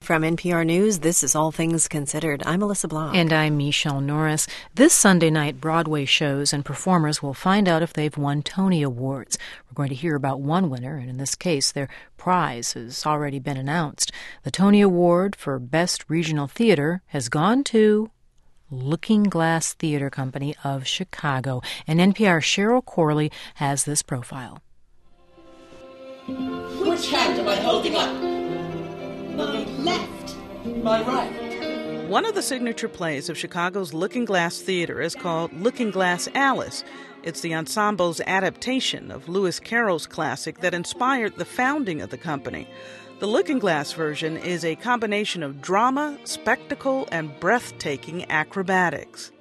From NPR News, this is All Things Considered. I'm Melissa Blanc. And I'm Michelle Norris. This Sunday night, Broadway shows and performers will find out if they've won Tony Awards. We're going to hear about one winner, and in this case, their prize has already been announced. The Tony Award for Best Regional Theater has gone to Looking Glass Theater Company of Chicago. And NPR's Cheryl Corley has this profile. Which hand am I holding up? My left. My right. One of the signature plays of Chicago's Looking Glass Theater is called Looking Glass Alice. It's the ensemble's adaptation of Lewis Carroll's classic that inspired the founding of the company. The Looking Glass version is a combination of drama, spectacle, and breathtaking acrobatics.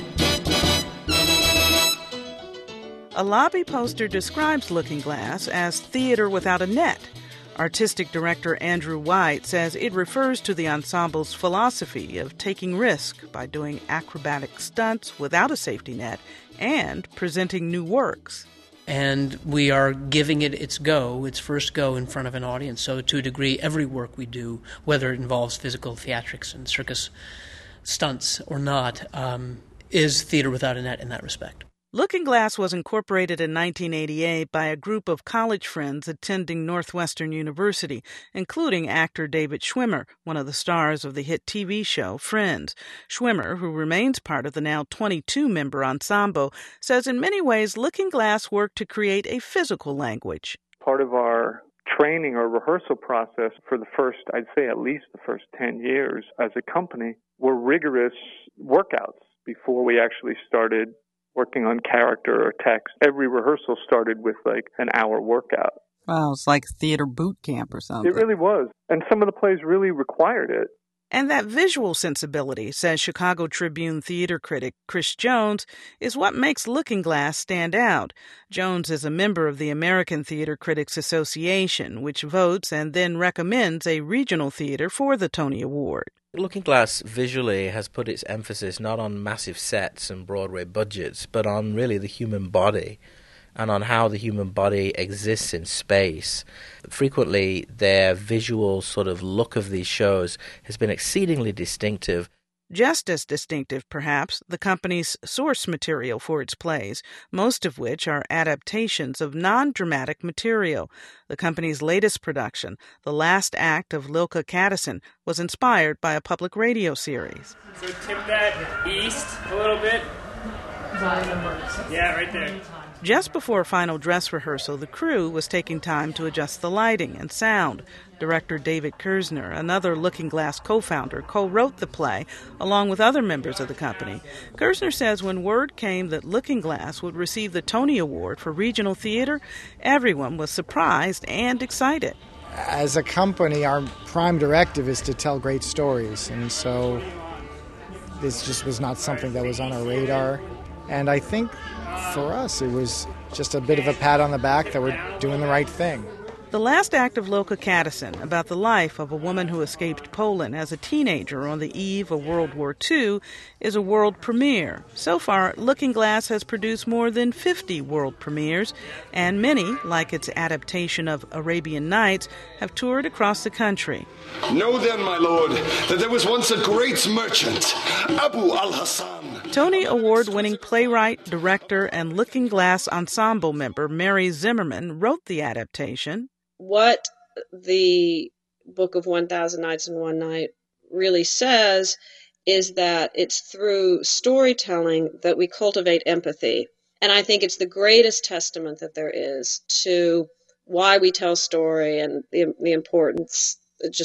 A lobby poster describes Looking Glass as theater without a net. Artistic director Andrew White says it refers to the ensemble's philosophy of taking risk by doing acrobatic stunts without a safety net and presenting new works. And we are giving it its first go in front of an audience. So to a degree, every work we do, whether it involves physical theatrics and circus stunts or not, is theater without a net in that respect. Looking Glass was incorporated in 1988 by a group of college friends attending Northwestern University, including actor David Schwimmer, one of the stars of the hit TV show Friends. Schwimmer, who remains part of the now 22-member ensemble, says in many ways Looking Glass worked to create a physical language. Part of our training or rehearsal process for the first, I'd say at least the first 10 years as a company, were rigorous workouts before we actually started working on character or text. Every rehearsal started with like an hour workout. Wow, it's like theater boot camp or something. It really was. And some of the plays really required it. And that visual sensibility, says Chicago Tribune theater critic Chris Jones, is what makes Looking Glass stand out. Jones is a member of the American Theater Critics Association, which votes and then recommends a regional theater for the Tony Award. Looking Glass visually has put its emphasis not on massive sets and Broadway budgets, but on really the human body and on how the human body exists in space. Frequently, their visual sort of look of these shows has been exceedingly distinctive. Just as distinctive, perhaps, the company's source material for its plays, most of which are adaptations of non-dramatic material. The company's latest production, The Last Act of Lilka Cattison, was inspired by a public radio series. So tip that east a little bit. Yeah, right there. Just before final dress rehearsal, the crew was taking time to adjust the lighting and sound. Director David Kersner, another Looking Glass co-founder, co-wrote the play along with other members of the company. Kersner says when word came that Looking Glass would receive the Tony Award for regional theater, everyone was surprised and excited. As a company, our prime directive is to tell great stories, and so this just was not something that was on our radar. And I think for us, it was just a bit of a pat on the back that we're doing the right thing. The Last Act of Lilka Cattison, about the life of a woman who escaped Poland as a teenager on the eve of World War II, is a world premiere. So far, Looking Glass has produced more than 50 world premieres, and many, like its adaptation of Arabian Nights, have toured across the country. Know then, my lord, that there was once a great merchant, Abu al-Hassan. Tony Award-winning playwright, director, and Looking Glass ensemble member Mary Zimmerman wrote the adaptation. What the Book of 1000 Nights and One Night really says is that it's through storytelling that we cultivate empathy. And I think it's the greatest testament that there is to why we tell story and the importance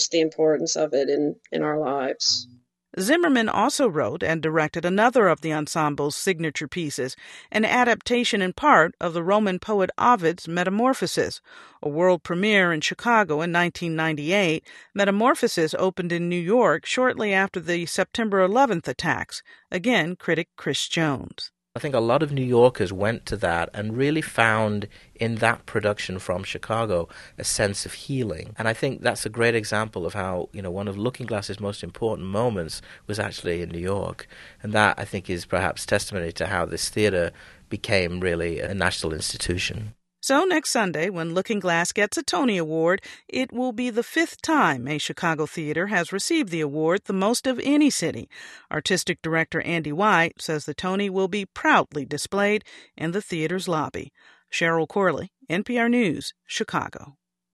of it in our lives. Zimmerman also wrote and directed another of the ensemble's signature pieces, an adaptation in part of the Roman poet Ovid's Metamorphoses. A world premiere in Chicago in 1998, Metamorphoses opened in New York shortly after the September 11th attacks. Again, critic Chris Jones. I think a lot of New Yorkers went to that and really found in that production from Chicago a sense of healing. And I think that's a great example of how, one of Looking Glass's most important moments was actually in New York. And that, I think, is perhaps testimony to how this theater became really a national institution. So next Sunday, when Looking Glass gets a Tony Award, it will be the 5th time a Chicago theater has received the award, the most of any city. Artistic director Andy White says the Tony will be proudly displayed in the theater's lobby. Cheryl Corley, NPR News, Chicago.